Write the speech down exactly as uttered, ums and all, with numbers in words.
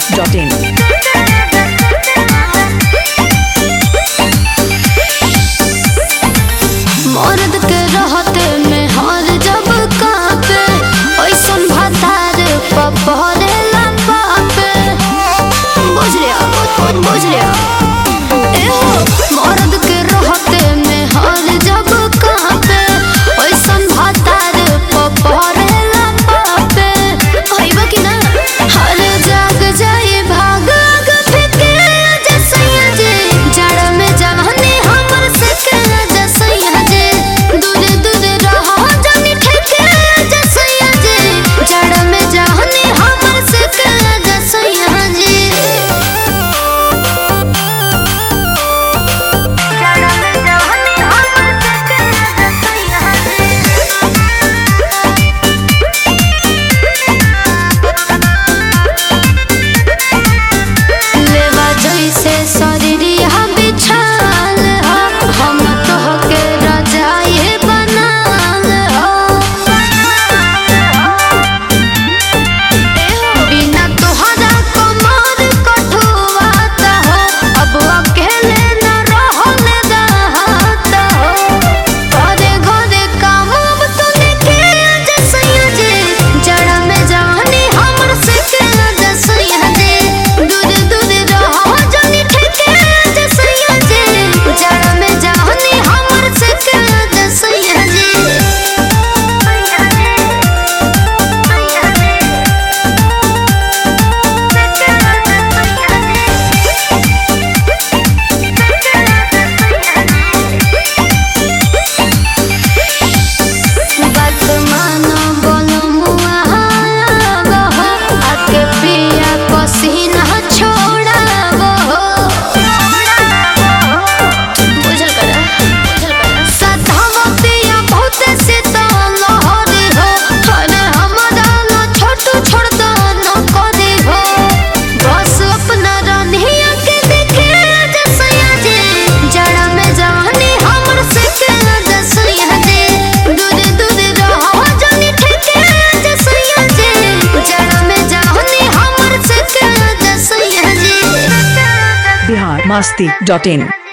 Dot in. मर्द के रहते में हर जब कापे ऐसन भातार पपरे लंबा पे बुझ लिया बुझ लिया मर्द के रहते में हर जब कापे ऐसन भातार पपरे लंबा पे होइबा कि ना हर जाग जाए भाग आग फेंके जसैया जे जड़ में जवानी हमर से के जसैया जे दूर दूर रहो जानी ठेके जसैया जे जड़ में जवानी हमर से के जसैया जे जड़ में जवानी हमर से के जसैया लेवा जैसे शरीरिया बिछाल हो हम तोहके रजाई बनाल हो बिना तोहरा कमर कठुआता हो अब अकेले न रहल रहता हो घरे घरे काम अब तो लेके जसैया जे जड़ में जवानी हमर से के जसैया जे दूर दूर रहो जानी ठेके जसैया जे जड़ में जवानी हमर से के जसैया जे बात मानो बोलो मुआ बहो आके पिया पसीना छोड़ाबो बुझल करा बुझल करा सतावा पिया बहुत से तो लहरी हो अरे हमरा ना छोटू छोड़ दो न करे हो बस अपना रानिया के देखे जसैया जे जड़ा में जवानी हमर से के जसैया जे दूर दूर रहो जानी ठेके जसैया जे जड़ा में जवानी हमर से के जसैया जे बिहार मस्ती डॉट इन।